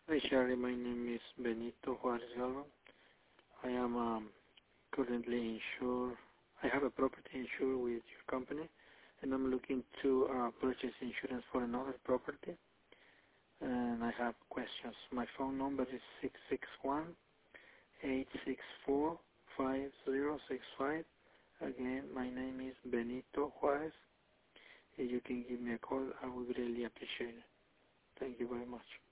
Hi, Sherry. My name is Benito Juarez Galvan. I am currently insured. I have a property insured with your company, and I'm looking to purchase insurance for another property. And I have questions. My phone number is 661-864-5065. Again, my name is Benito Juarez. If you can give me a call, I would really appreciate it. Thank you very much.